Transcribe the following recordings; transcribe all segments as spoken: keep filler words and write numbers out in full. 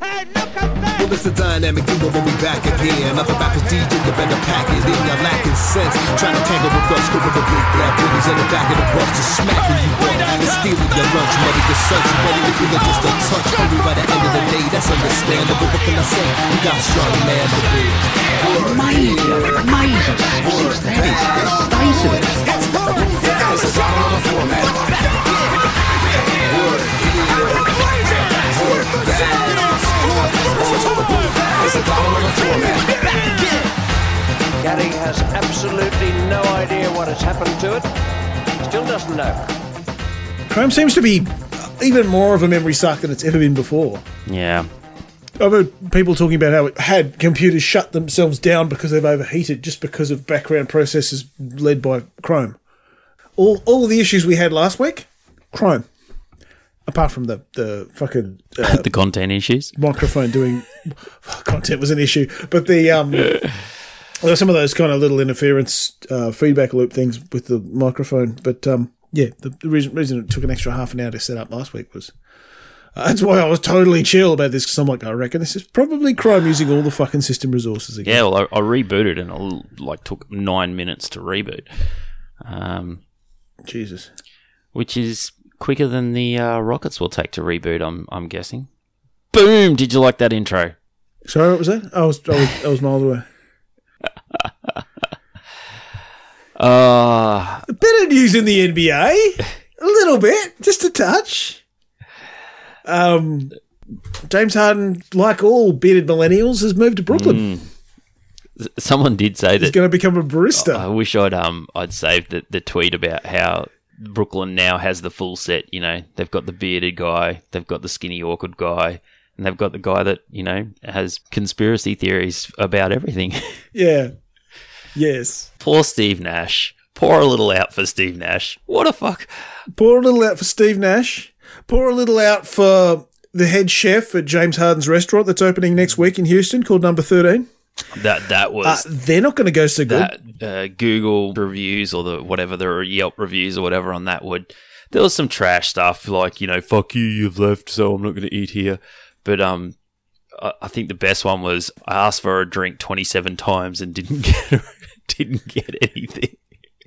Hey, look at that! Well, it's a dynamic duo when we back again. Other rappers D J, you better pack it in. You're lacking sense. Trying to tangle with us, scoop of the big black bullies in the back of the bus, just smacking you up and stealing your lunch money. The search you ready to feel it just a touch. Only by the end of the day, that's understandable. What can I say? You got a strong man to be. Major, major six days. Days of it. It's a drama on the floor, man. It's a drama on the floor, man. Gary has absolutely no idea what has happened to it. Still doesn't know. Chrome seems to be even more of a memory suck than it's ever been before. Yeah. I've heard people talking about how it had computers shut themselves down because they've overheated just because of background processes led by Chrome. All all the issues we had last week, Chrome. Apart from the, the fucking... Uh, the content issues. Microphone doing... Content was an issue. But the... um, there were some of those kind of little interference uh, feedback loop things with the microphone. But, um, yeah, the, the reason, reason it took an extra half an hour to set up last week was... Uh, that's why I was totally chill about this, because I'm like, I reckon this is probably Chrome using all the fucking system resources again. Yeah, well, I, I rebooted and it like took nine minutes to reboot. Um, Jesus. Which is... quicker than the uh, rockets will take to reboot, I'm I'm guessing. Boom! Did you like that intro? Sorry, what was that? I was I was, I was miles away. Uh, a bit of news in the N B A. A little bit, just a touch. Um, James Harden, like all bearded millennials, has moved to Brooklyn. Mm. Someone did say that he's going to become a barista. I wish I'd um I'd saved the, the tweet about how Brooklyn now has the full set. You know, they've got the bearded guy, they've got the skinny awkward guy, and they've got the guy that, you know, has conspiracy theories about everything. Yeah. Yes. Poor Steve Nash. Pour a little out for Steve Nash. What a fuck. Pour a little out for Steve Nash. Pour a little out for the head chef at James Harden's restaurant that's opening next week in Houston called Number thirteen. That that was... Uh, they're not going to go so good. That, uh, Google reviews or the whatever, the Yelp reviews or whatever on that would... There was some trash stuff like, you know, fuck you, you've left, so I'm not going to eat here. But um, I, I think the best one was I asked for a drink twenty-seven times and didn't get didn't get anything.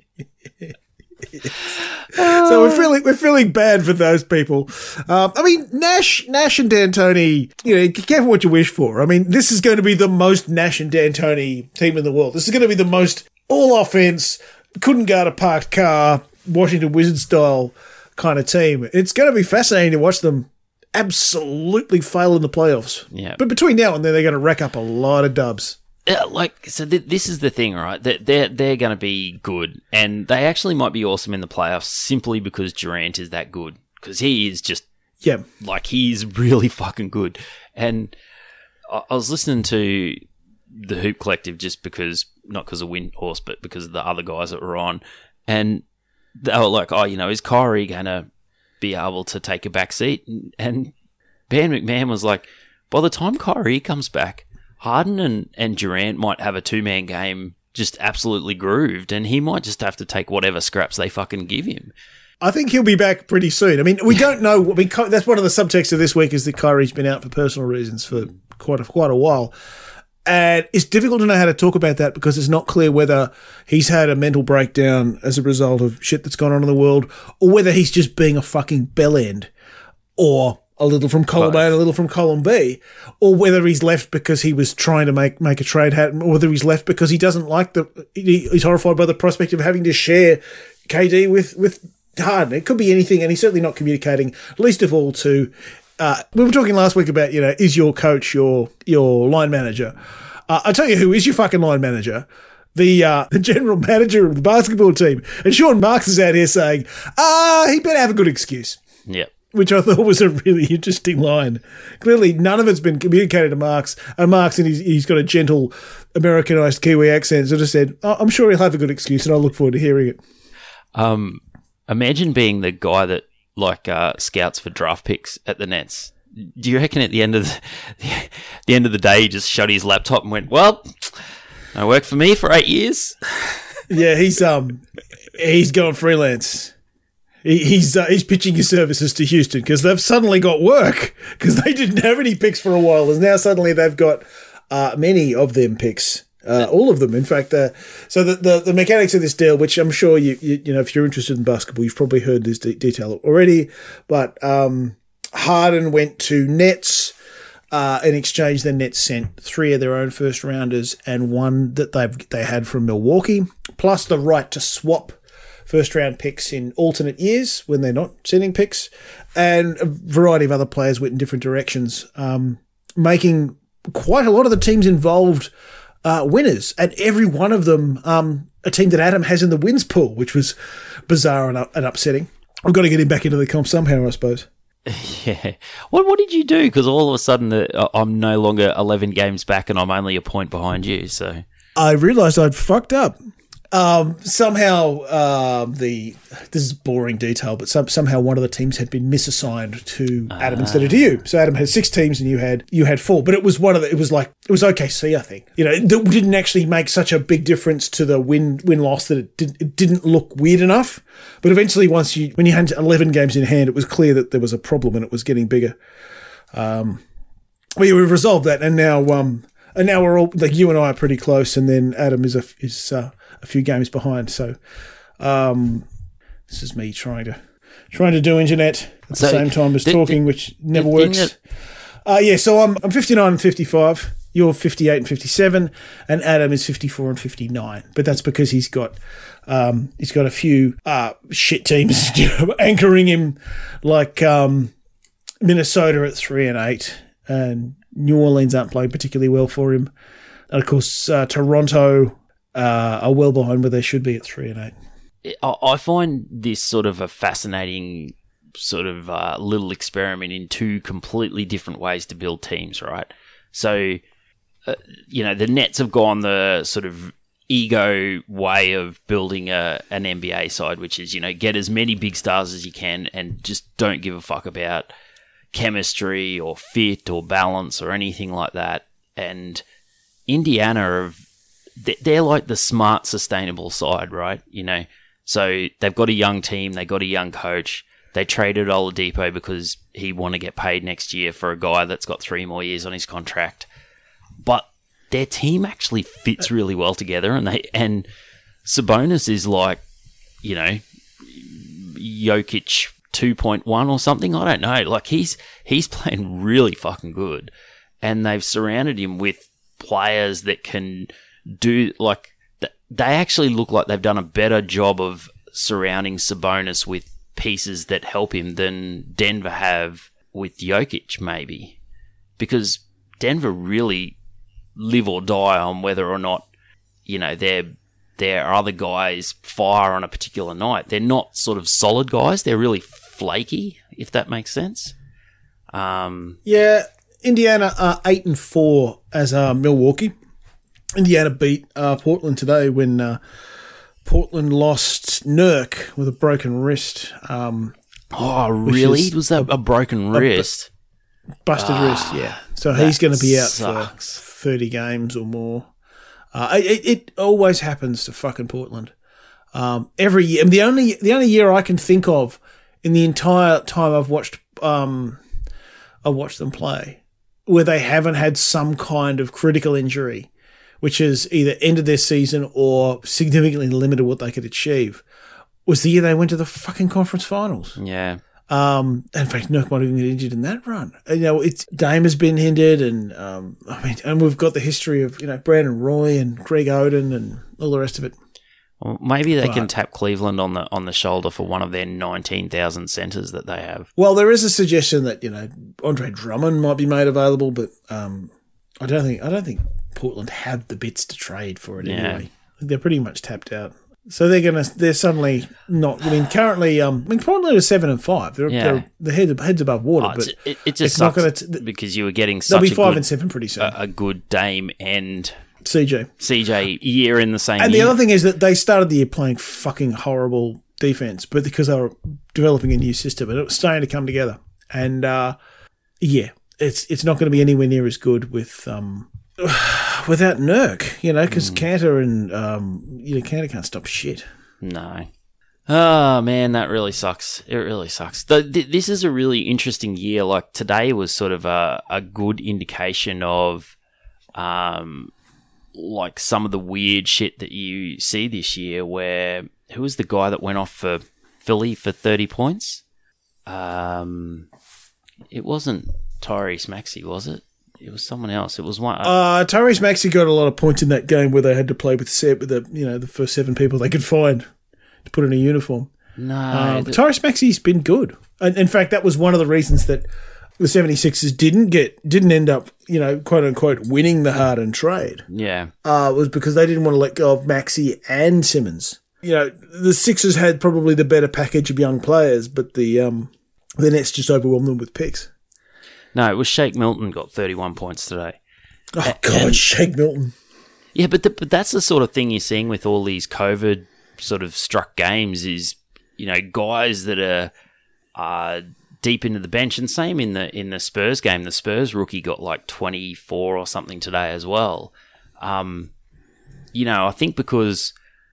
So we're feeling we're feeling bad for those people. Um, I mean, Nash, Nash and D'Antoni. You know, careful what you wish for. I mean, this is going to be the most Nash and D'Antoni team in the world. This is going to be the most all offense, couldn't guard a parked car, Washington Wizards style kind of team. It's going to be fascinating to watch them absolutely fail in the playoffs. Yeah, but between now and then, they're going to rack up a lot of dubs. Yeah, like, so th- this is the thing, right? That they're, they're going to be good, and they actually might be awesome in the playoffs simply because Durant is that good. Because he is just, yeah, like, he's really fucking good. And I, I was listening to the Hoop Collective just because, not because of Windhorse, but because of the other guys that were on. And they were like, oh, you know, is Kyrie going to be able to take a back seat? And, and Ben McMahon was like, by the time Kyrie comes back, Harden and, and Durant might have a two-man game just absolutely grooved, and he might just have to take whatever scraps they fucking give him. I think he'll be back pretty soon. I mean, we don't know. I mean, that's one of the subtexts of this week is that Kyrie's been out for personal reasons for quite a, quite a while. And it's difficult to know how to talk about that because it's not clear whether he's had a mental breakdown as a result of shit that's gone on in the world or whether he's just being a fucking bellend or a little from column A and a little from column B, or whether he's left because he was trying to make, make a trade happen, or whether he's left because he doesn't like the, he, he's horrified by the prospect of having to share K D with, with Harden. It could be anything, and he's certainly not communicating, least of all to, uh, we were talking last week about, you know, is your coach your, your line manager? Uh, I'll tell you who is your fucking line manager. The, uh, the general manager of the basketball team. And Sean Marks is out here saying, ah, he better have a good excuse. Yep. Which I thought was a really interesting line. Clearly, none of it's been communicated to Marks. And Marks, and he's, he's got a gentle Americanized Kiwi accent, sort of said, oh, I'm sure he'll have a good excuse, and I look forward to hearing it. Um, imagine being the guy that, like, uh, scouts for draft picks at the Nets. Do you reckon at the end of the, the end of the day, he just shut his laptop and went, well, no work for me for eight years? Yeah, he's um, he's going freelance. he, he's uh, he's pitching his services to Houston because they've suddenly got work because they didn't have any picks for a while, and now suddenly they've got uh, many of them picks. Uh, all of them, in fact. Uh, so the, the the mechanics of this deal, which I'm sure you you, you know, if you're interested in basketball, you've probably heard this de- detail already. But um, Harden went to Nets. Uh, in exchange, the Nets sent three of their own first rounders and one that they they had from Milwaukee, plus the right to swap first round picks in alternate years when they're not sending picks, and a variety of other players went in different directions, um, making quite a lot of the teams involved Uh, winners, and every one of them um, a team that Adam has in the wins pool, which was bizarre and, and upsetting. I've got to get him back into the comp somehow, I suppose. Yeah. What What did you do? Because all of a sudden uh, I'm no longer eleven games back and I'm only a point behind you. So I realised I'd fucked up. Um, somehow, um, the this is boring detail, but some, somehow one of the teams had been misassigned to Adam uh. instead of to you. So Adam had six teams and you had you had four. But it was one of the. It was like it was O K C, I think. You know, it didn't actually make such a big difference to the win win loss that it did. It didn't look weird enough. But eventually, once you when you had eleven games in hand, it was clear that there was a problem and it was getting bigger. Um, well, yeah, we've resolved that, and now um, and now we're all like you and I are pretty close, and then Adam is a is. Uh, a few games behind. So um, this is me trying to trying to do internet at so the same time as the, talking, the, which never the works. That- uh, yeah, so I'm I'm fifty-nine and fifty-five. You're fifty-eight and fifty-seven, and Adam is fifty-four and fifty-nine. But that's because he's got um, he's got a few uh, shit teams you know, anchoring him, like um, Minnesota at three and eight, and New Orleans aren't playing particularly well for him. And of course, uh, Toronto uh, are well behind where they should be at three and eight. I find this sort of a fascinating sort of uh, little experiment in two completely different ways to build teams, right? So, uh, you know, the Nets have gone the sort of ego way of building a an N B A side, which is, you know, get as many big stars as you can and just don't give a fuck about chemistry or fit or balance or anything like that. And Indiana, have, they're like the smart, sustainable side, right? You know, so they've got a young team, they got a young coach. They traded Oladipo because he want to get paid next year for a guy that's got three more years on his contract. But their team actually fits really well together, and they and Sabonis is like, you know, Jokic two point one or something. I don't know. Like he's he's playing really fucking good, and they've surrounded him with players that can do like they actually look like they've done a better job of surrounding Sabonis with pieces that help him than Denver have with Jokic, maybe, because Denver really live or die on whether or not, you know, their their other guys fire on a particular night. They're not sort of solid guys. They're really flaky, if that makes sense. Um, yeah, Indiana are eight and four as uh, Milwaukee. Indiana beat uh, Portland today when uh, Portland lost Nurk with a broken wrist. Um, oh, really? Was that a, a broken wrist? A b- busted ah, wrist, yeah. So he's going to be out sucks. for thirty games or more. Uh, it, it always happens to fucking Portland. Um, every year. And the only the only year I can think of in the entire time I've watched um, I watched them play where they haven't had some kind of critical injury, which has either ended their season or significantly limited what they could achieve, was the year they went to the fucking conference finals. Yeah. Um, in fact, Nurk might even get injured in that run. You know, it's Dame has been hindered, and um, I mean, and we've got the history of, you know, Brandon Roy and Greg Oden and all the rest of it. Well, maybe they but, can tap Cleveland on the on the shoulder for one of their nineteen thousand centers that they have. Well, there is a suggestion that, you know, Andre Drummond might be made available, but um, I don't think I don't think Portland have the bits to trade for it anyway. Yeah. They're pretty much tapped out. So they're gonna. They're suddenly not. I mean, currently, um, I mean, Portland are seven and five. They're, yeah. they're the head heads above water, oh, but it, it just it's sucks not going to. Because you were getting they'll such be a five good, and seven pretty soon. A, a good Dame and C J C J year in the same. And year. the other thing is that they started the year playing fucking horrible defense, but because they were developing a new system and it was starting to come together. And uh, yeah, it's it's not going to be anywhere near as good with. Um, Without Nurk, you know, because mm. Cantor and, um, you know, Cantor can't stop shit. No. Oh, man, that really sucks. It really sucks. Th- th- this is a really interesting year. Like, today was sort of a, a good indication of, um, like, some of the weird shit that you see this year where, who was the guy that went off for Philly for thirty points? Um, it wasn't Tyrese Maxey, was it? It was someone else. It was one. Uh, Tyrese Maxey got a lot of points in that game where they had to play with set with the you know the first seven people they could find to put in a uniform. No, um, the- Tyrese Maxey's been good, and in fact, that was one of the reasons that the seventy-sixers didn't get didn't end up you know quote unquote winning the Harden trade. yeah. Uh, was because they didn't want to let go of Maxey and Simmons. You know, the Sixers had probably the better package of young players, but the um, the Nets just overwhelmed them with picks. No, it was Shake Milton got thirty-one points today. Oh, A- God, and- Shake Milton. Yeah, but the, but that's the sort of thing you're seeing with all these COVID sort of struck games is, you know, guys that are uh, deep into the bench, and same in the in the Spurs game. The Spurs rookie got like twenty-four or something today as well. Um, you know, I think because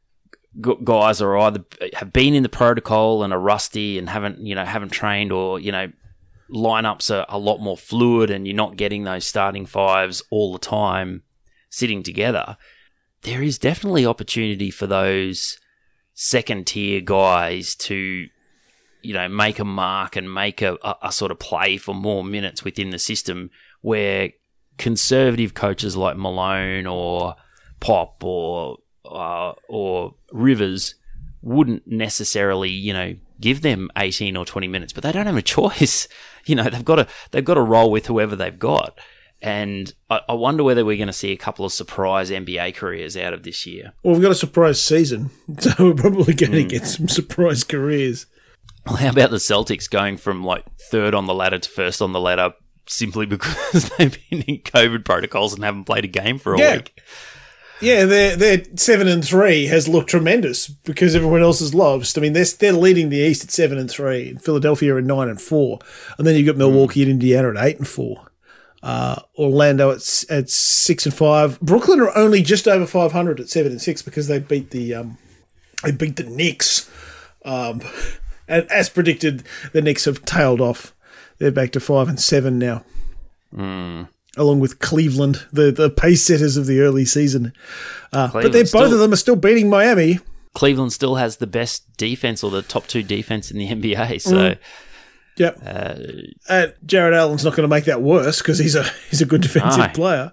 g- guys are either have been in the protocol and are rusty and haven't you know haven't trained, or you know lineups are a lot more fluid and you're not getting those starting fives all the time sitting together. There is definitely opportunity for those second tier guys to, you know, make a mark and make a, a, a sort of play for more minutes within the system, where conservative coaches like Malone or Pop or uh, or Rivers wouldn't necessarily, you know, give them eighteen or twenty minutes, but they don't have a choice. You know, they've got to they've got to roll with whoever they've got. And I, I wonder whether we're going to see a couple of surprise N B A careers out of this year. Well, we've got a surprise season, so we're probably going to Mm. get some surprise careers. Well, how about the Celtics going from like third on the ladder to first on the ladder simply because they've been in COVID protocols and haven't played a game for a Yeah. week? Yeah, their their seven and three has looked tremendous because everyone else has lost. I mean, they're they're leading the East at seven and three, and Philadelphia at nine and four, and then you've got Milwaukee and Indiana at eight and four. Uh, Orlando at s- at six and five. Brooklyn are only just over five hundred at seven and six because they beat the um, they beat the Knicks. Um, and as predicted, the Knicks have tailed off. They're back to five and seven now. Mm. Along with Cleveland, the, the pace setters of the early season. Uh, but they're, Cleveland both still- of them are still beating Miami. Cleveland still has the best defense, or the top two defense in the N B A. So, Mm. Yep. uh, And Jared Allen's not going to make that worse because he's a he's a good defensive Aye. player.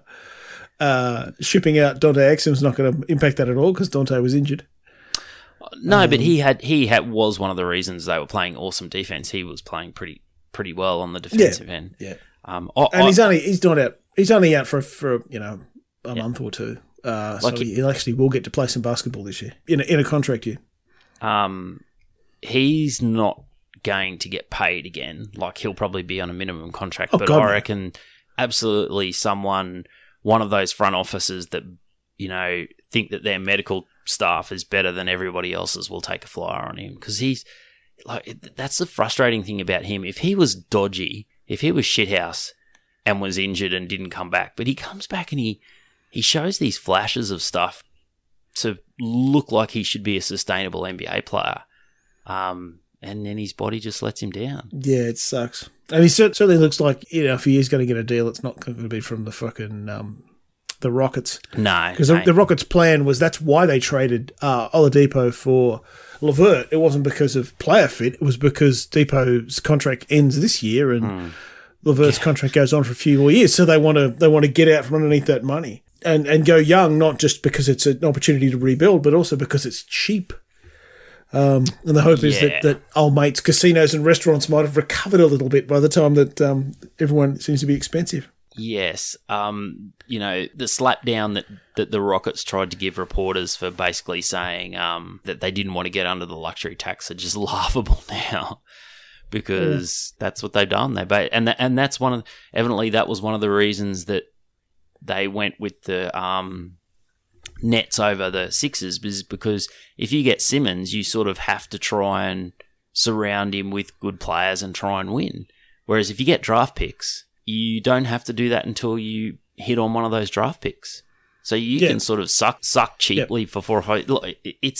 Uh, shipping out Dante Exum's not going to impact that at all because Dante was injured. no, but he had he had was one of the reasons they were playing awesome defense. He was playing pretty pretty well on the defensive end. Yeah. Um, I, And I- he's only he's not out. He's only out for for you know a month or two. Uh, so Like he- he actually will get to play some basketball this year in a, in a contract year. um, he's not going to get paid again. Like, he'll probably be on a minimum contract, Oh, but God, I no. reckon absolutely someone, one of those front offices that, you know, think that their medical staff is better than everybody else's will take a flyer on him, because he's like, it- that's the frustrating thing about him. If he was dodgy, if he was shithouse and was injured and didn't come back, but he comes back and he he shows these flashes of stuff to look like he should be a sustainable N B A player. Um, and then his body just lets him down. Yeah, it sucks. I mean, it cer- certainly looks like, you know, if he is going to get a deal, it's not going to be from the fucking um, the Rockets. No. Because the, mate. the Rockets' plan was that's why they traded uh, Oladipo for LeVert. It wasn't because of player fit. It was because Depot's contract ends this year and Hmm. LeVert's contract goes on for a few more years. So they want to they want to get out from underneath that money and, and go young, not just because it's an opportunity to rebuild, but also because it's cheap. Um, and the hope is Yeah. that, that old mates' casinos and restaurants might have recovered a little bit by the time that um, everyone seems to be expensive. Yes. Um, you know, the slap down that, that the Rockets tried to give reporters for basically saying um, that they didn't want to get under the luxury tax are just laughable now, because that's what they've done. They ba- and tha- and that's one of evidently that was one of the reasons that they went with the um, Nets over the Sixers, is because if you get Simmons, you sort of have to try and surround him with good players and try and win. Whereas if you get draft picks, you don't have to do that until you hit on one of those draft picks. So you Yeah. can sort of suck suck cheaply for four or five. Look, it- it's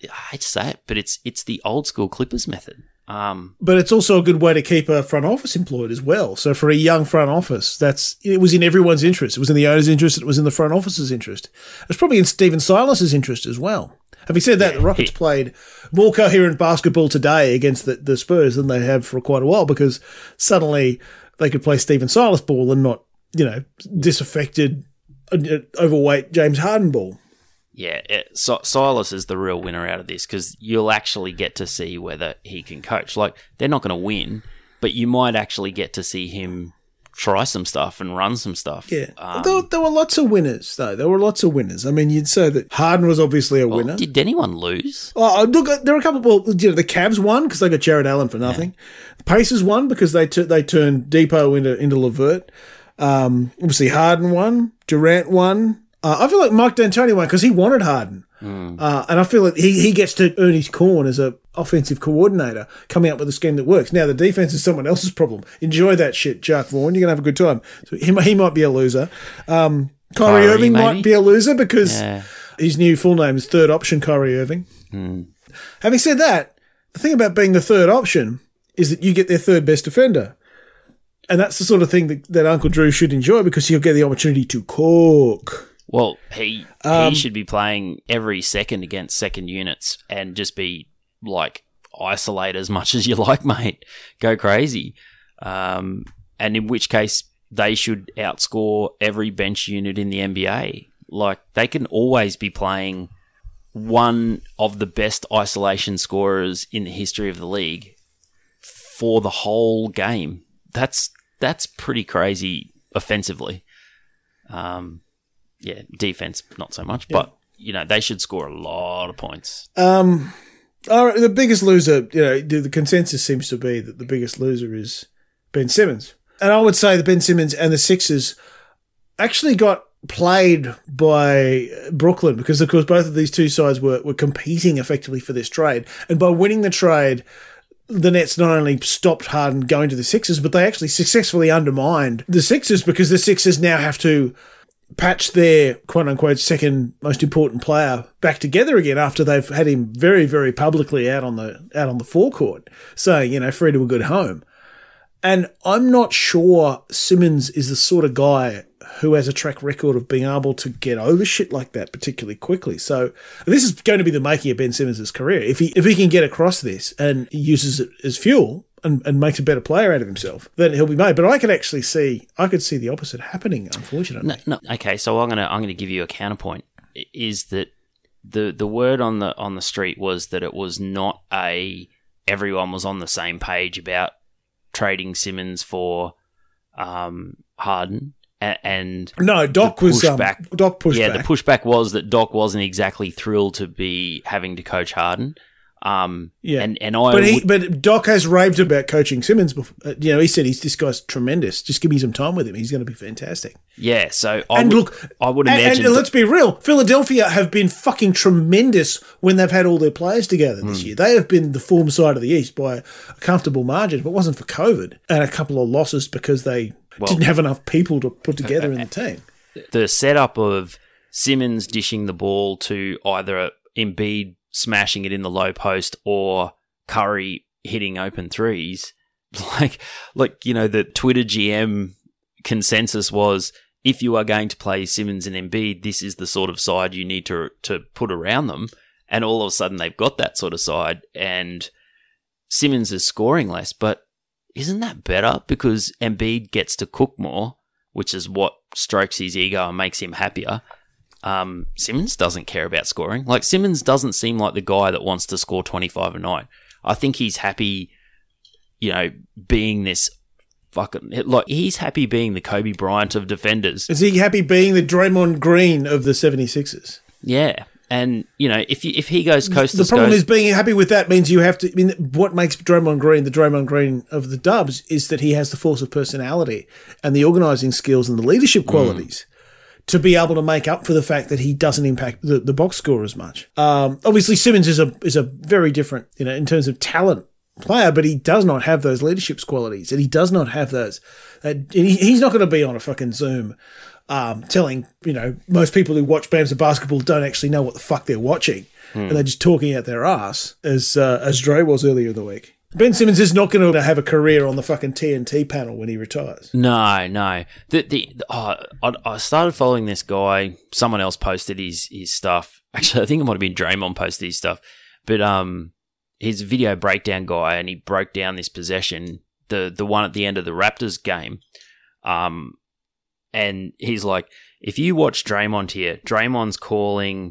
I hate to say it, but it's it's the old school Clippers method. Um, but it's also a good way to keep a front office employed as well. So for a young front office, that's it was in everyone's interest. It was in the owner's interest. It was in the front office's interest. It was probably in Stephen Silas's interest as well. Having said that, yeah, the Rockets he, played more coherent basketball today against the, the Spurs than they have for quite a while because suddenly they could play Stephen Silas ball and not, you know, disaffected, uh, overweight James Harden ball. Yeah, it, so, Silas is the real winner out of this because you'll actually get to see whether he can coach. Like, they're not going to win, but you might actually get to see him try some stuff and run some stuff. Yeah. Um, there, there were lots of winners, though. There were lots of winners. I mean, you'd say that Harden was obviously a well, winner. Did anyone lose? Oh, look, there were a couple. Well, you know, the Cavs won because they got Jared Allen for nothing. Yeah. The Pacers won because they t- they turned Depot into into LeVert. Um, obviously, Harden won. Durant won. Uh, I feel like Mike D'Antoni won because he wanted Harden. Mm. Uh, and I feel like he, he gets to earn his corn as an offensive coordinator, coming up with a scheme that works. Now, the defense is someone else's problem. Enjoy that shit, Jack Vaughn. You're going to have a good time. So he, he might be a loser. Um, Kyrie, Kyrie Irving maybe? might be a loser because yeah. his new full name is third option Kyrie Irving. Mm. Having said that, the thing about being the third option is that you get their third best defender. And that's the sort of thing that, that Uncle Drew should enjoy because he'll get the opportunity to cook. Well, he um, he should be playing every second against second units and just be, like, isolate as much as you like, mate. Go crazy. Um, and in which case, they should outscore every bench unit in the N B A. Like, they can always be playing one of the best isolation scorers in the history of the league for the whole game. That's, that's pretty crazy offensively. Um... Yeah, defense, not so much. Yeah. But, you know, they should score a lot of points. Um, all right, the biggest loser, you know, the, the consensus seems to be that the biggest loser is Ben Simmons. And I would say that Ben Simmons and the Sixers actually got played by Brooklyn because, of course, both of these two sides were, were competing effectively for this trade. And by winning the trade, the Nets not only stopped Harden going to the Sixers, but they actually successfully undermined the Sixers because the Sixers now have to patch their quote-unquote second most important player back together again after they've had him very, very publicly out on the out on the forecourt saying, you know, free to a good home. And I'm not sure Simmons is the sort of guy who has a track record of being able to get over shit like that particularly quickly. So this is going to be the making of Ben Simmons' career. If he if he can get across this and uses it as fuel and, and makes a better player out of himself, then he'll be made. But I could actually see I could see the opposite happening, unfortunately. No, no. Okay, so I'm gonna I'm gonna give you a counterpoint. Is that the the word on the on the street was that it was not a everyone was on the same page about trading Simmons for um, Harden. And no, Doc was um, Doc pushed yeah, back. the pushback was that Doc wasn't exactly thrilled to be having to coach Harden. Um, yeah, and and I but he, would, but Doc has raved about coaching Simmons before. You know, he said he's this guy's tremendous. Just give me some time with him; he's going to be fantastic. Yeah. So I and would, look, I would and, imagine. And, and let's be real: Philadelphia have been fucking tremendous when they've had all their players together this mm. year. They have been the form side of the East by a comfortable margin. If it wasn't for COVID and a couple of losses because they well, didn't have enough people to put together in the team, the setup of Simmons dishing the ball to either Embiid smashing it in the low post or Curry hitting open threes, like, like you know, the Twitter G M consensus was if you are going to play Simmons and Embiid, this is the sort of side you need to to put around them. And all of a sudden they've got that sort of side and Simmons is scoring less. But isn't that better because Embiid gets to cook more, which is what strokes his ego and makes him happier. Um, Simmons doesn't care about scoring. Like, Simmons doesn't seem like the guy that wants to score twenty-five a night. I think he's happy, you know, being this fucking... Like, he's happy being the Kobe Bryant of defenders. Is he happy being the Draymond Green of the seventy-sixers? Yeah. And, you know, if you, if he goes coast to coast... The problem goes, is being happy with that means you have to... I mean, what makes Draymond Green the Draymond Green of the Dubs is that he has the force of personality and the organising skills and the leadership qualities. Mm. to be able to make up for the fact that he doesn't impact the, the box score as much. Um, obviously, Simmons is a is a very different, you know, in terms of talent player, but he does not have those leadership qualities, and he does not have those. Uh, and he, he's not going to be on a fucking Zoom um, telling, you know, most people who watch Bams of Basketball don't actually know what the fuck they're watching. And they're just talking out their ass, as uh, as Dre was earlier in the week. Ben Simmons is not going to have a career on the fucking T N T panel when he retires. No, no. The the oh, I, I started following this guy. Someone else posted his his stuff. Actually, I think it might have been Draymond posted his stuff. But um, he's a video breakdown guy, and he broke down this possession, the the one at the end of the Raptors game. Um, and he's like, if you watch Draymond here, Draymond's calling.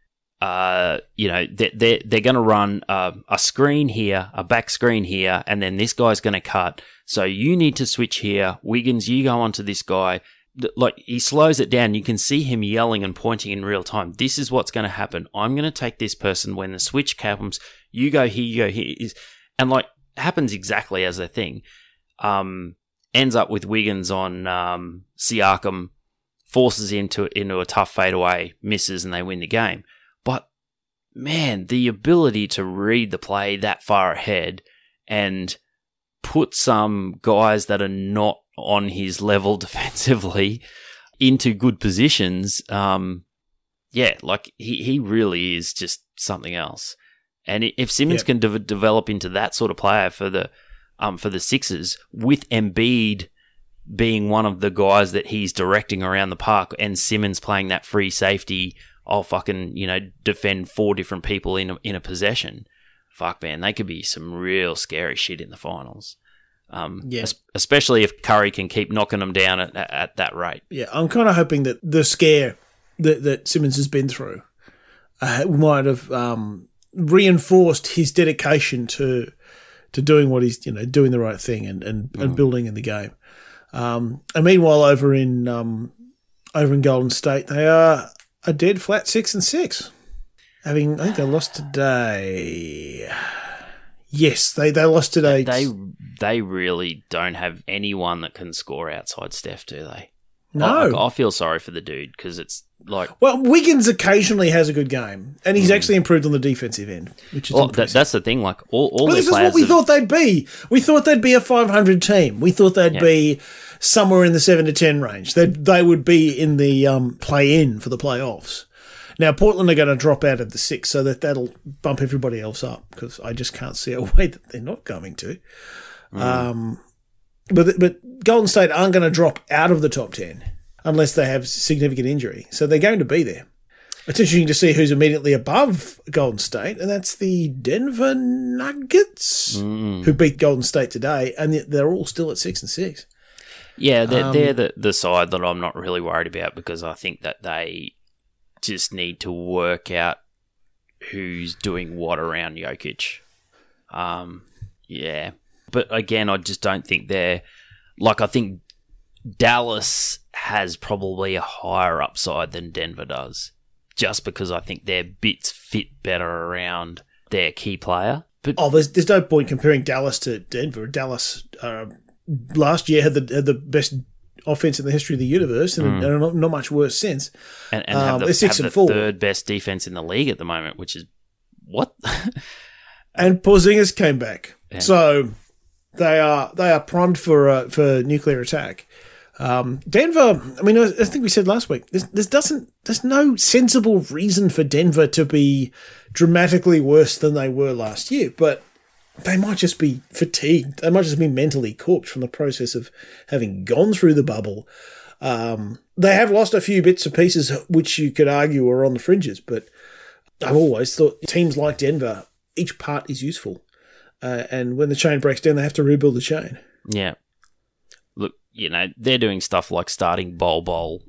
Uh, you know, they're, they're, they're going to run uh, a screen here, a back screen here, and then this guy's going to cut. So you need to switch here. Wiggins, you go onto this guy. Like, he slows it down. You can see him yelling and pointing in real time. This is what's going to happen. I'm going to take this person when the switch comes. You go here, you go here. And, like, happens exactly as a thing. Um, ends up with Wiggins on um, Siakam, forces into, into a tough fadeaway, misses, and they win the game. But, man, the ability to read the play that far ahead and put some guys that are not on his level defensively into good positions, um, yeah, like he, he really is just something else. And if Simmons yep. can de- develop into that sort of player for the um for the Sixers, with Embiid being one of the guys that he's directing around the park and Simmons playing that free safety, I'll fucking, you know, defend four different people in a, in a possession. Fuck, man, they could be some real scary shit in the finals. Um, yeah. es- especially if Curry can keep knocking them down at, at, at that rate. Yeah, I'm kind of hoping that the scare that, that Simmons has been through uh, might have um, reinforced his dedication to to doing what he's, you know, doing the right thing and and, mm. and building in the game. Um, and meanwhile, over in um, over in Golden State, they are a dead flat six and six. Having, I think they lost today. Yes, they, they lost today. They they really don't have anyone that can score outside Steph, do they? No. I, I feel sorry for the dude because it's like... Well, Wiggins occasionally has a good game, and he's mm. actually improved on the defensive end, which is well, impressive. That, that's the thing. Like all, all well, their this is players what we have, thought they'd be. We thought they'd be a five hundred team. We thought they'd yeah. be somewhere in the seven to ten range. They they would be in the um, play-in for the playoffs. Now, Portland are going to drop out of the six, so that that'll bump everybody else up, because I just can't see a way that they're not going to. Mm. Um, but but Golden State aren't going to drop out of the top ten unless they have significant injury. So they're going to be there. It's interesting to see who's immediately above Golden State, and that's the Denver Nuggets, mm. who beat Golden State today, and they're all still at six and six. Yeah, they're, um, they're the, the side that I'm not really worried about, because I think that they just need to work out who's doing what around Jokic. Um, yeah. But again, I just don't think they're... Like, I think Dallas has probably a higher upside than Denver does, just because I think their bits fit better around their key player. But oh, there's there's no point comparing Dallas to Denver. Dallas uh, last year had the had the best offense in the history of the universe, and, mm. and not, not much worse since. And, and have um, the, six have and the four. third best defense in the league at the moment, which is what? And Porzingis came back, yeah. so they are they are primed for uh, for nuclear attack. Um, Denver, I mean, I think we said last week, there's, there's doesn't there's no sensible reason for Denver to be dramatically worse than they were last year, but they might just be fatigued. They might just be mentally cooked from the process of having gone through the bubble. Um, they have lost a few bits and pieces, which you could argue are on the fringes, but I've always thought teams like Denver, each part is useful. Uh, and when the chain breaks down, they have to rebuild the chain. Yeah. Look, you know, they're doing stuff like starting Bol Bol.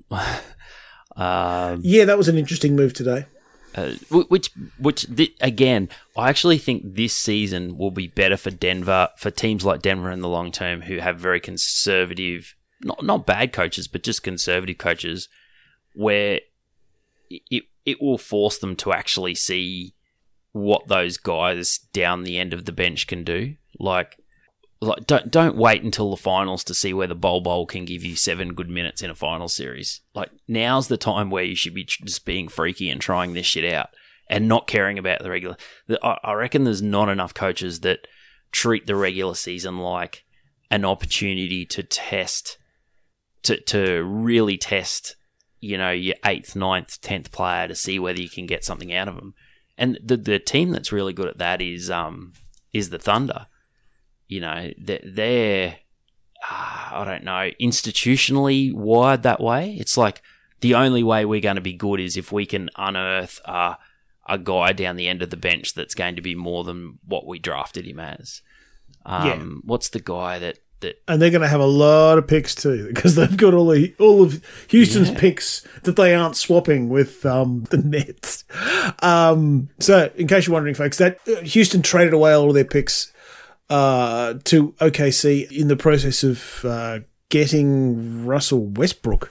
um, yeah, that was an interesting move today. Uh, which, which th- again, I actually think this season will be better for Denver, for teams like Denver in the long term, who have very conservative, not not bad coaches, but just conservative coaches, where it it will force them to actually see what those guys down the end of the bench can do. Like, like don't don't wait until the finals to see whether Bol Bol can give you seven good minutes in a final series. Like, now's the time where you should be just being freaky and trying this shit out and not caring about the regular. I reckon there's not enough coaches that treat the regular season like an opportunity to test to to really test, you know, your eighth, ninth, tenth player to see whether you can get something out of them. And the the team that's really good at that is um is the Thunder. You know, they're, they're uh, I don't know, institutionally wired that way. It's like the only way we're going to be good is if we can unearth uh, a guy down the end of the bench that's going to be more than what we drafted him as. Um, Yeah. What's the guy that, that And they're going to have a lot of picks too, because they've got all the all of Houston's Yeah. picks that they aren't swapping with um, the Nets. Um, so, in case you're wondering, folks, that uh, Houston traded away all of their picks uh, to O K C in the process of uh, getting Russell Westbrook.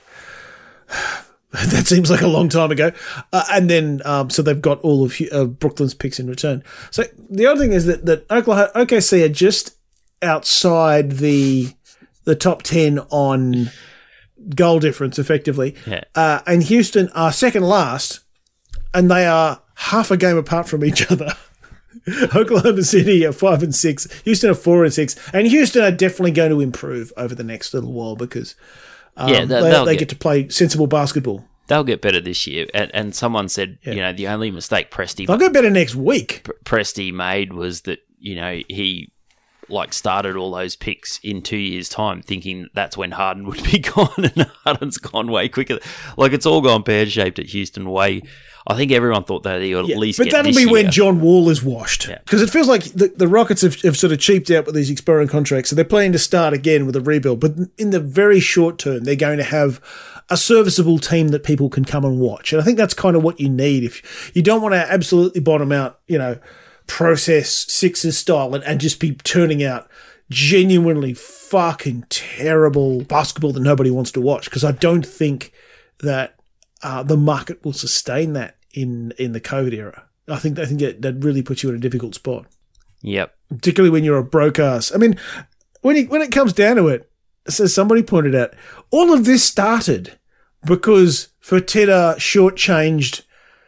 That seems like a long time ago. Uh, and then, um, so they've got all of uh, Brooklyn's picks in return. So the other thing is that, that Oklahoma, O K C are just outside the the top ten on goal difference, effectively. Yeah. Uh, and Houston are second last, and they are half a game apart from each other. Oklahoma City are five and six. Houston are four and six. And Houston are definitely going to improve over the next little while because um, Yeah, they- they, they'll they get- get to play sensible basketball. they'll get better this year. And, and someone said, Yeah. you know, the only mistake Presti They'll get better next week. P- Presti made was that, you know, he like started all those picks in two years' time thinking that's when Harden would be gone, and Harden's gone way quicker. Like, it's all gone pear-shaped at Houston way. I think everyone thought that they would Yeah, at least but get that'll this be when year. John Wall is washed. Yeah. Because it feels like the, the Rockets have, have sort of cheaped out with these expiring contracts, so they're planning to start again with a rebuild. But in the very short term, they're going to have a serviceable team that people can come and watch. And I think that's kind of what you need. If you don't want to absolutely bottom out, you know, process Sixers style and, and just be turning out genuinely fucking terrible basketball that nobody wants to watch, because I don't think that uh, the market will sustain that in in the COVID era. I think I think that, that really puts you in a difficult spot, Yep. particularly when you're a broke ass. I mean, when it, when it comes down to it, so somebody pointed out, all of this started because Fertitta shortchanged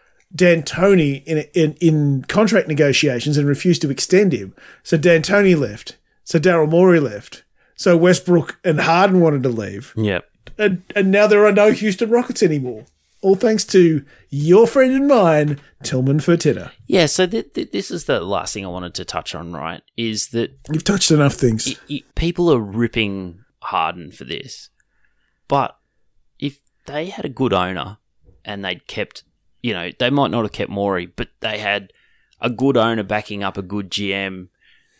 D'Antoni in, in in contract negotiations and refused to extend him. So D'Antoni left. So Daryl Morey left. So Westbrook and Harden wanted to leave. Yep. And and now there are no Houston Rockets anymore. All thanks to your friend and mine, Tillman Fertitta. Yeah, so th- th- this is the last thing I wanted to touch on, right, is that You've touched enough things. it, it, people are ripping Harden for this. But if they had a good owner and they'd kept, you know, they might not have kept Morey, but they had a good owner backing up a good G M,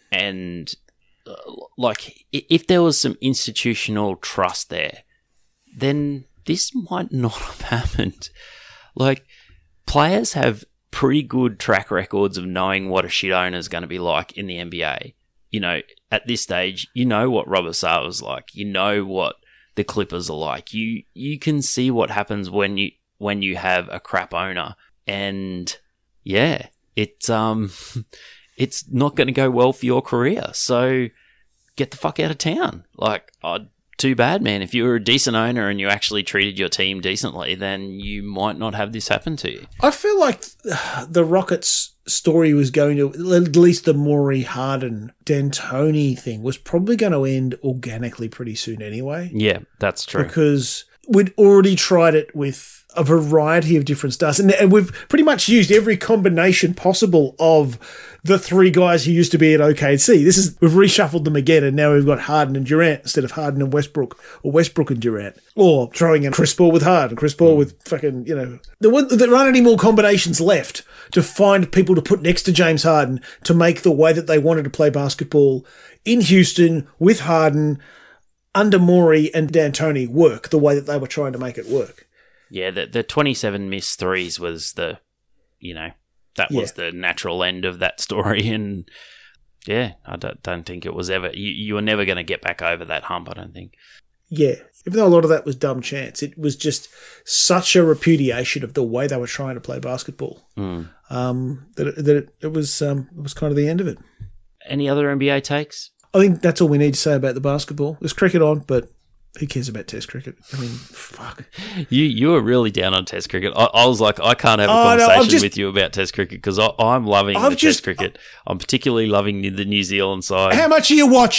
and uh, like i- if there was some institutional trust there, then this might not have happened. Like, players have pretty good track records of knowing what a shit owner is going to be like in the N B A. You know, at this stage, you know what Robert Sarver was like. You know what the Clippers are like. You you can see what happens when you when you have a crap owner, and yeah, it's um, it's not going to go well for your career. So get the fuck out of town. Like, oh, too bad, man. If you were a decent owner and you actually treated your team decently, then you might not have this happen to you. I feel like the Rockets' story was going to, at least the Morey Harden D'Antoni thing, was probably going to end organically pretty soon anyway. Yeah, that's true. Because we'd already tried it with a variety of different stars. And, and we've pretty much used every combination possible of the three guys who used to be at O K C. This is, we've reshuffled them again, and now we've got Harden and Durant instead of Harden and Westbrook, or Westbrook and Durant. Or throwing in Chris Paul with Harden, Chris Paul with fucking, you know. There, weren't, there aren't any more combinations left to find people to put next to James Harden to make the way that they wanted to play basketball in Houston with Harden under Morey and D'Antoni work the way that they were trying to make it work. Yeah, the the twenty-seven missed threes was the, you know, that was Yeah. the natural end of that story. And yeah, I don't, don't think it was ever, you, you were never going to get back over that hump, I don't think. Yeah. Even though a lot of that was dumb chance, it was just such a repudiation of the way they were trying to play basketball Mm. um, that, it, that it, it was um, it was kind of the end of it. Any other N B A takes? I think that's all we need to say about the basketball. There's cricket on, but who cares about Test cricket? I mean, fuck. You you were really down on Test cricket. I, I was like, I can't have a Oh, no, I've conversation just- with you about Test cricket because I'm loving I've the just- Test cricket. I'm particularly loving the, the New Zealand side. How much are you watching?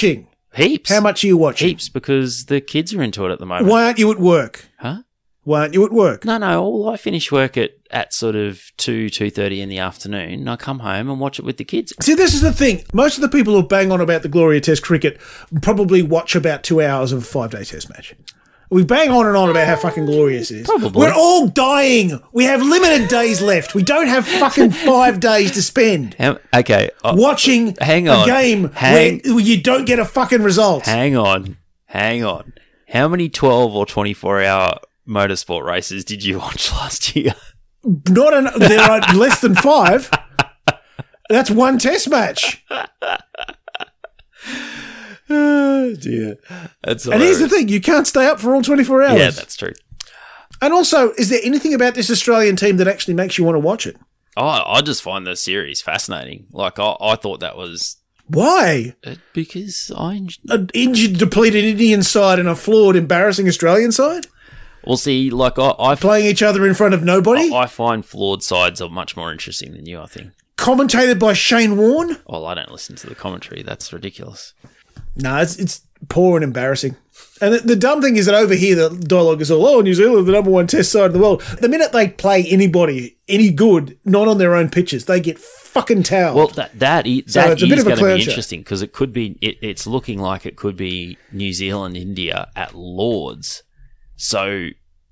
Heaps. How much are you watching? Heaps, because the kids are into it at the moment. Why aren't you at work? Huh? Why aren't you at work? No, no. All I finish work at, at sort of two, two thirty in the afternoon. And I come home and watch it with the kids. See, this is the thing. Most of the people who bang on about the glory of Test cricket probably watch about two hours of a five-day Test match. We bang on and on about how fucking glorious it is. Probably. We're all dying. We have limited days left. We don't have fucking five days to spend How, okay. uh, watching hang a on. game Hang- where you don't get a fucking result. Hang on. Hang on. How many twelve or twenty-four hour motorsport races did you watch last year? Not an, there are less than five. That's one Test match. Oh, dear. That's And here's the thing, you can't stay up for all twenty-four hours. Yeah, that's true. And also, is there anything about this Australian team that actually makes you want to watch it? I, I just find the series fascinating. Like, I, I thought that was... Why? Uh, because I... en- An injured, depleted Indian side and a flawed, embarrassing Australian side? Well, see, like, I, I, Playing each other in front of nobody? I, I find flawed sides are much more interesting than you, I think. Commentated by Shane Warne? Well, I don't listen to the commentary. That's ridiculous. No, it's it's poor and embarrassing. And the, the dumb thing is that over here, the dialogue is all, oh, New Zealand, the number one Test side in the world. The minute they play anybody, any good, not on their own pitches, they get fucking towed. Well, that that, i- So that it's a bit is of a going to clown be show. interesting because it could be. It, it's looking like it could be New Zealand, India at Lords. So,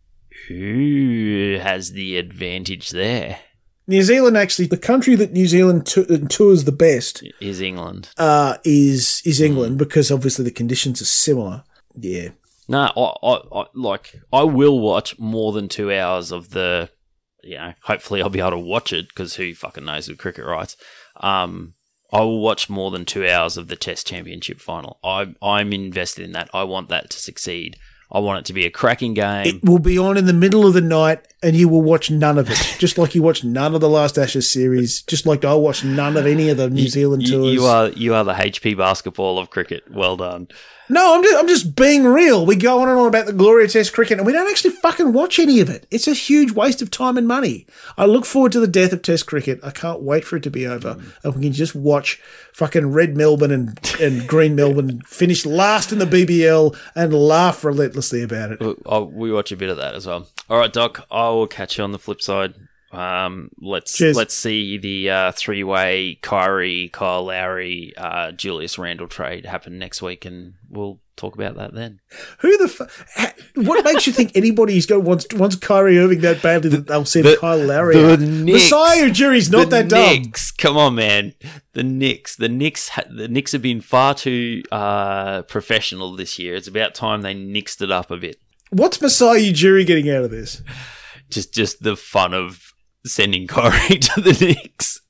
who has the advantage there? New Zealand, actually, the country that New Zealand t- tours the best Is England? uh, is is England, because obviously the conditions are similar. Yeah. No, I, I, I like. I will watch more than two hours of the. You know, hopefully I'll be able to watch it because who fucking knows with cricket rights. Um, I will watch more than two hours of the Test Championship final. I, I'm invested in that. I want that to succeed. I want it to be a cracking game. It will be on in the middle of the night and you will watch none of it. Just like you watched none of the last Ashes series. Just like I watched none of any of the New Zealand You- tours. You are you are the H P basketball of cricket. Well done. No, I'm just, I'm just being real. We go on and on about the glory of Test cricket and we don't actually fucking watch any of it. It's a huge waste of time and money. I look forward to the death of Test cricket. I can't wait for it to be over. And we can just watch fucking Red Melbourne and, and Green Melbourne finish last in the B B L and laugh relentlessly about it. We- I'll- we watch a bit of that as well. All right, Doc. I will catch you on the flip side. Um, let's Cheers. let's see the uh, three-way Kyrie, Kyle Lowry, uh, Julius Randle trade happen next week, and we'll talk about that then. Who the fuck? What makes you think anybody's going wants wants Kyrie Irving that badly that they'll send The- Kyle Lowry? the out? Knicks. Messiah Ujiri's not the that dumb. Knicks, come on, man. The Knicks, the Knicks, ha- the Knicks have been far too uh, professional this year. It's about time they nixed it up a bit. What's Messiah Ujiri getting out of this? Just, just the fun of sending Kyrie to the Knicks.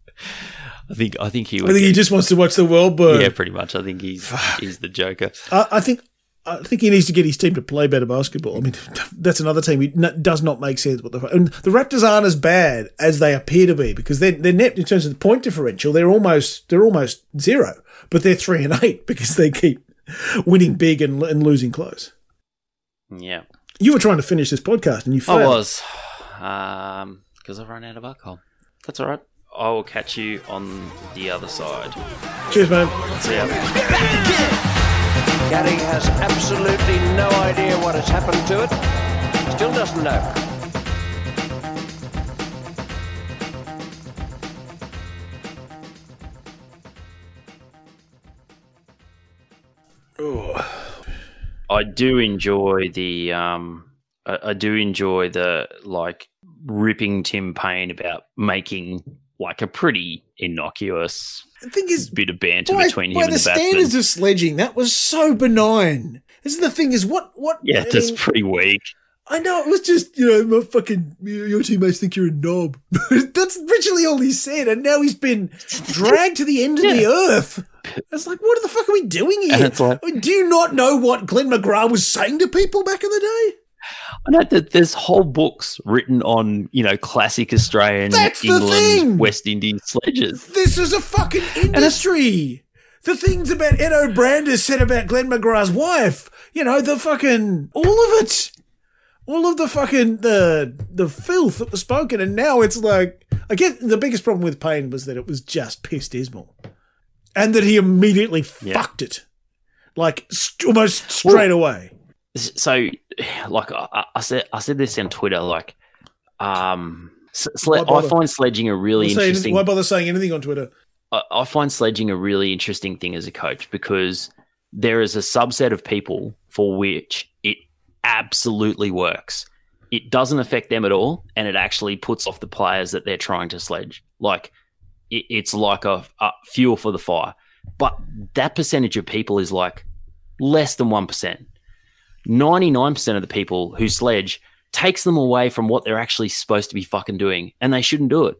I think, I think he I would. think he get- just wants to watch the world burn. yeah, pretty much. I think he's he's the Joker. I, I think I think he needs to get his team to play better basketball. I mean, that's another team. It n- does not make sense. What the and the Raptors aren't as bad as they appear to be because they're, they're net in terms of the point differential. They're almost they're almost zero, but they're three and eight because they keep winning big and, and losing close. Yeah, You were trying to finish this podcast and you failed. I was, um, because I've run out of alcohol. That's all right. I will catch you on the other side. Cheers, man. See ya. Gary has absolutely no idea what has happened to it. Still doesn't know. I do enjoy the um, I, I do enjoy the like ripping Tim Payne about making like a pretty innocuous The thing is, bit of banter by, between him by and the the batsman. standards of sledging, that was so benign. This is the thing is what what Yeah, I that's mean, pretty weak. I know, it was just, you know, my fucking, your teammates think you're a knob. That's literally all he said, and now he's been dragged to the end of the earth. It's like, what the fuck are we doing here? And it's like- I mean, do you not know what Glenn McGrath was saying to people back in the day? I know that there's whole books written on, you know, classic Australian, That's the England, thing! West Indies sledges. This is a fucking industry. The things about Ed O'Brandis said about Glenn McGrath's wife, you know, the fucking, all of it. All of the fucking, the the filth that was spoken, and now it's like, I guess the biggest problem with Payne was that it was just piss dismal. And that he immediately Yeah. fucked it. like st- almost straight well, away. So, like I, I said, I said this on Twitter. Like, um, sle- I find sledging a really why interesting. Anything, why bother saying anything on Twitter? I, I find sledging a really interesting thing as a coach because there is a subset of people for which it absolutely works. It doesn't affect them at all, and it actually puts off the players that they're trying to sledge. Like, it, it's like a, a fuel for the fire. But that percentage of people is like less than one percent. ninety-nine percent of the people who sledge takes them away from what they're actually supposed to be fucking doing, and they shouldn't do it.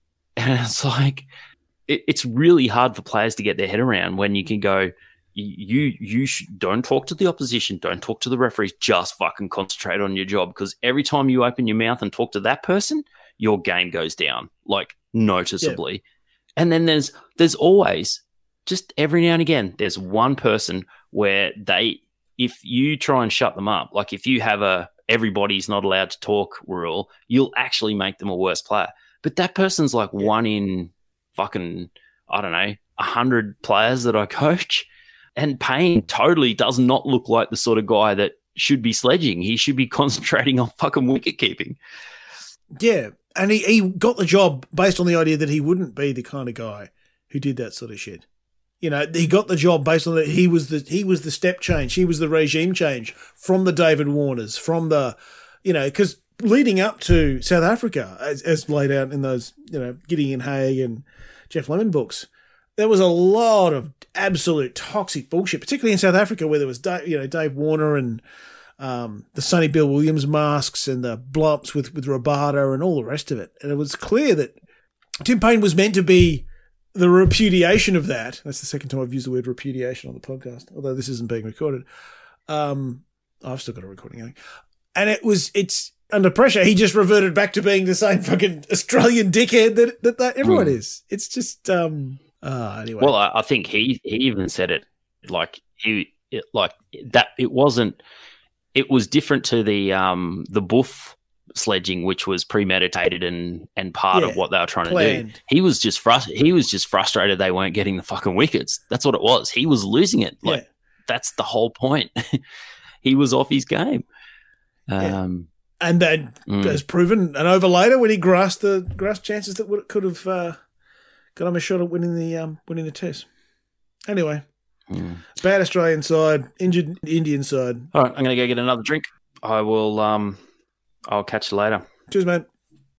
And it's like, it, it's really hard for players to get their head around when you can go, you you sh- don't talk to the opposition, don't talk to the referees, just fucking concentrate on your job, because every time you open your mouth and talk to that person, your game goes down, like, noticeably. Yeah. And then there's there's always, just every now and again, there's one person where they, if you try and shut them up, like if you have a everybody's not allowed to talk rule, you'll actually make them a worse player. But that person's like yeah. one in fucking, I don't know, a hundred players that I coach. And Payne totally does not look like the sort of guy that should be sledging. He should be concentrating on fucking wicket keeping. Yeah. And he, he got the job based on the idea that he wouldn't be the kind of guy who did that sort of shit. You know, he got the job based on that he was the he was the step change, he was the regime change from the David Warners, from the, you know, because leading up to South Africa, as, as laid out in those, you know, Gideon Haigh and Jeff Lemon books, there was a lot of absolute toxic bullshit, particularly in South Africa, where there was, you know, Dave Warner and um, the Sonny Bill Williams masks and the blow-ups with, with Rabada and all the rest of it. And it was clear that Tim Payne was meant to be the repudiation of that. That's the second time I've used the word repudiation on the podcast, although this isn't being recorded. Um, I've still got a recording going. And it was, it's under pressure. He just reverted back to being the same fucking Australian dickhead that, that, that everyone mm. is. It's just, um, uh, anyway. Well, I, I think he, he even said it like he, it, like that. It wasn't, it was different to the, um, the Boof sledging, which was premeditated and and part yeah, of what they were trying planned. to do. He was just frust- he was just frustrated they weren't getting the fucking wickets. That's what it was. He was losing it. Like yeah. that's the whole point. He was off his game. Um, yeah. And that mm. has proven an over later when he grasped the grasped chances that would, could have uh, got him a shot at winning the um, winning the test. Anyway, mm. bad Australian side, injured Indian side. All right, I'm going to go get another drink. I will. Um, I'll catch you later. Cheers, mate.